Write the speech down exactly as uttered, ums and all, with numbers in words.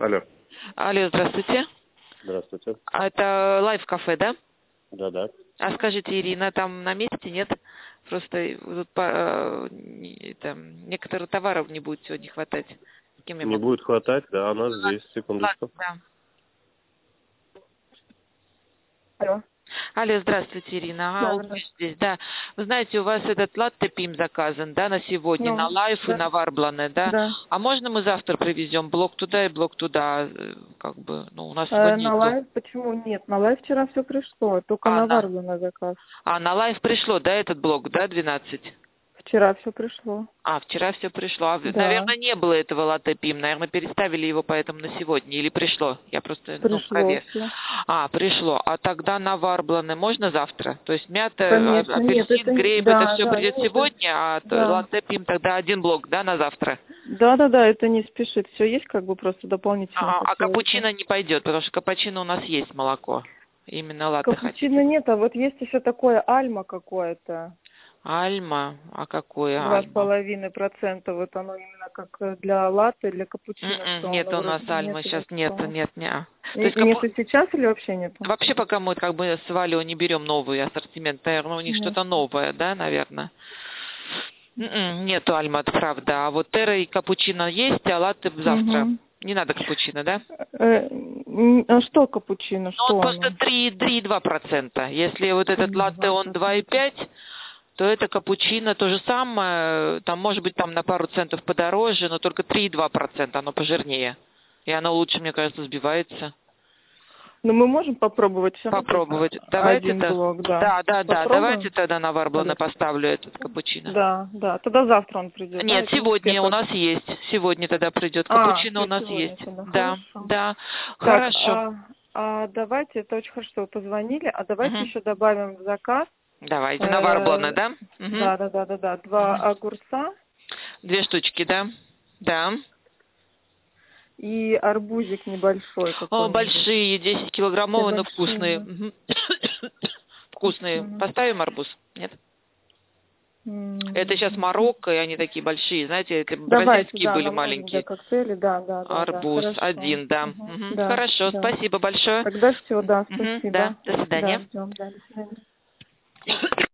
Алло. Алло, здравствуйте. Здравствуйте. А это лайв-кафе, да? Да-да. А скажите, Ирина, там на месте, нет? Просто тут по, э, не- там, некоторых товаров не будет сегодня хватать. С кем я Не могу? будет хватать, да, она здесь, Ладно, секундочку. да. Алло. Алло, здравствуйте, Ирина. Ага, Да, Ольга здравствуйте. здесь, да. Вы знаете, у вас этот латте пим заказан, да, на сегодня, на Ну, лайф и да, на варблане, да? да. А можно мы завтра привезем блок туда и блок туда? э, Как бы, ну, у нас Э, сегодня на нету. лайв почему нет? На лайв вчера все пришло, только А, на на, варву на заказ. а, на лайф пришло, да, этот блок, да, двенадцать? Вчера все пришло. А, вчера все пришло. А, Да, наверное, не было этого латте пим. Наверное, переставили его поэтому на сегодня. Или пришло? Я просто, ну, пришло проверю. все. А, пришло. А тогда на варбланы можно завтра? То есть мята, а- Конечно, нет, это апельсин, не... грейп, это Да, все да, придет нет, это- сегодня, а то- да. латте пим тогда один блок, да, на завтра? Да, да, да, это не спешит. Все есть, как бы просто дополнительно А, а хотелось бы. капучино не пойдет, потому что капучино у нас есть молоко. Именно латте Капучино хотите. нет, а вот есть еще такое альма какое-то. Альма? А какое Два с альма? половиной процента. Вот оно именно как э, для латте, для капучино, что М-м, нет оно у нас вроде бы альма нет или сейчас, нет, что. нет, нет. То есть И- капу... Нету сейчас или вообще нету? Вообще, пока мы как бы с Валио не берем новый ассортимент, наверное, у них Нет. что-то новое, да, наверное? М-м, нету альма, это правда. А вот терра и капучино есть, а латте завтра. Угу. Не надо капучино, да? Э, м, а что капучино? Ну, он Что просто оно? три и два процента. Если вот этот латте, Два он два и процента. пять, то это капучино то же самое. Там, может быть, там на пару центов подороже, но только три и два процента, оно пожирнее. И оно лучше, мне кажется, сбивается. Ну, мы можем попробовать сейчас Попробовать. один Давайте-то. блок, да. Да, да, да. Попробуем? Давайте тогда на варблана Тогда- поставлю этот капучино. Да, да. Тогда завтра он придет, да? Нет, Это не сегодня успех. у нас есть. Сегодня тогда придет. А, Капучино у все нас сегодня есть. тогда. Да, Хорошо. да. Так, Хорошо. а, а давайте, это очень хорошо, что вы позвонили, а давайте Мгм. еще добавим в заказ. Давайте. На варблана, э, да? Мгм. да, да, да, да, да. Два Мгм. огурца Две штучки, да? Да. и арбузик небольшой О, какой-нибудь. большие, десять Все килограммовые, но большие, вкусные. да. Мгм. Вкусные. Мгм. Поставим арбуз? Нет? Это сейчас М. Марокко, и они такие большие. Знаете, это Давайте, бразильские да, были нам нужен для маленькие. коктейля, да, да, да, да, Арбуз хорошо. один, да. Мгм. Мгм. Да, Хорошо, да. спасибо большое. Тогда все, да, Мгм. Да, спасибо. до Да, свидания. ждем, да, до свидания.